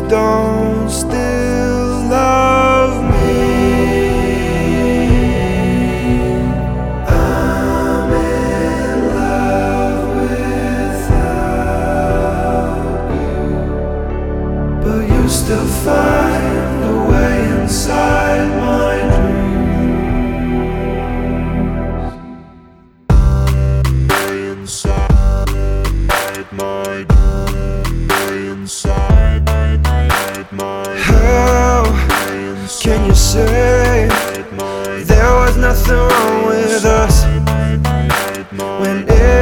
don't still love me. I'm in love without you, but you still find a way inside my dreams. Way inside my How can you say there was nothing wrong with us when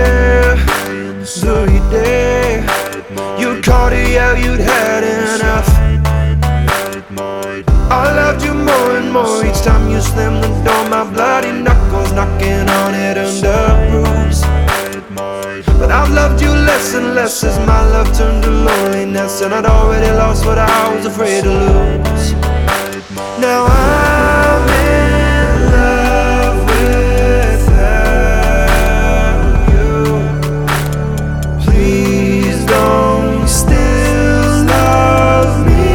every day you'd call to yell you'd had enough? I loved you more and more each time you slammed the door, my bloody knuckles knocking on it under bruise. But I've loved you less and less as my love turned to loneliness, and I'd already lost what I was afraid to lose. Now I'm in love without you. Please don't still love me.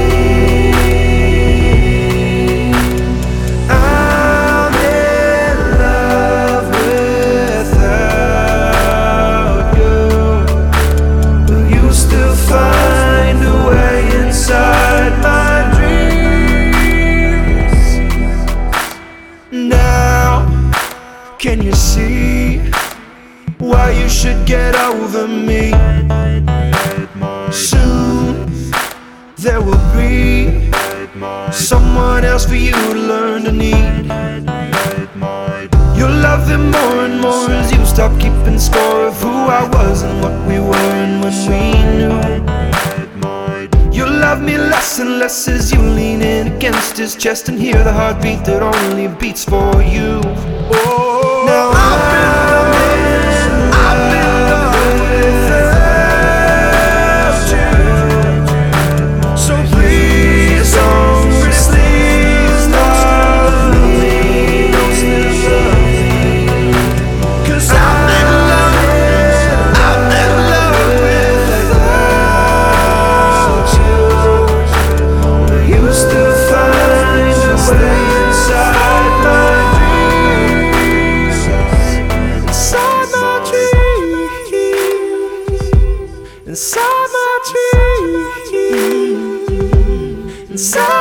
I'm in love without you, but you still find a way inside my dreams. Now, can you see why you should get over me? Soon there will be someone else for you to learn to need. You'll love him more and more as you stop keeping score of who I was and what we were and when we knew. You'll love me less and less as you lean in against his chest and hear the heartbeat that only beats for you. Oh, now I'm in love without you. So please don't love me, 'cause I'm in love without you. But you still find a way inside my dreams. Inside my dreams. Inside my dreams. Inside